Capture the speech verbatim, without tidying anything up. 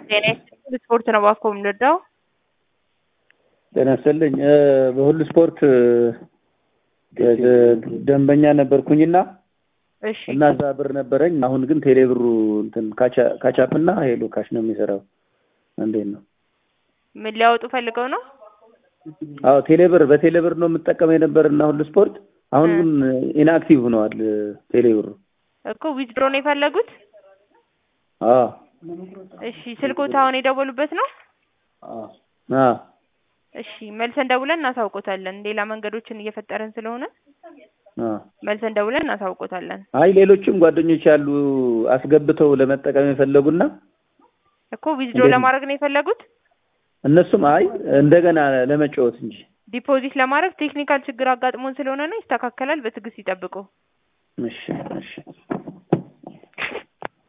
ጤና ይስጥልኝ ስፖርት ነው ባኮ ምንደዳው ጤና ይስጥልኝ በሁሉ ስፖርት ደንበኛ ነበርኩኝና እሺ እና እዛ ብር ነበረኝ አሁን ግን ቴሌብሩ እንትን ካቻ ካቻፕና ሄሎ ካሽ ነው የሚሰራው እንዴት ነው ምን ሊያወጡ ፈልገው ነው አዎ ቴሌብር በቴሌብር ነው የምጠቀመው የነበርና ሁሉ ስፖርት አሁን ግን ኢንአክቲቭ ሆኗል ቴሌብሩ እኮ ዊዝድሮ ነው የፈለጉት አዎ እሺ ስልኮት አሁን የደወሉበት ነው አዎ አዎ እሺ መልሰን ደውለን እናሳውቆታለን ሌላ መንገዶችን እየፈጠረን ስለሆነ አዎ መልሰን ደውለን እናሳውቆታለን አይ ሌሎችም ጓደኞች ያሉ አስገብተው ለመጠቀም የፈለጉና እኮ ዊዝድሮ ለማድረግ ነው የፈለጉት እነሱም አይ እንደገና ለመጫወት እንጂ ዲፖዚት ለማድረግ ቴክኒካል ችግር አጋጥሞን ስለሆነ ነው ይስተካከላል በትግስት ይጠብቁ እሺ እሺ